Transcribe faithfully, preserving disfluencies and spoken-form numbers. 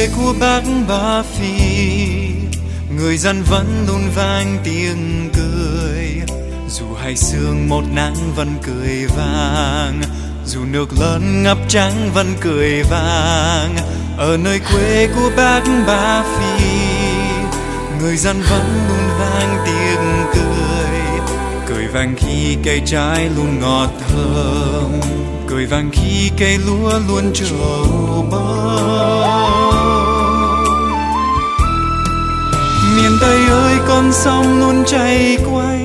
quê của bác Ba Phi, người dân vẫn luôn vang tiếng cười. Dù hai sương một nắng vẫn cười vang, dù nước lớn ngập trắng vẫn cười vang. Ở nơi quê của bác Ba Phi, người dân vẫn luôn vang tiếng cười. Cười vang khi cây trái luôn ngọt thơm, cười vang khi cây lúa luôn trổ bông. Miền Tây ơi, con sông luôn chảy quay,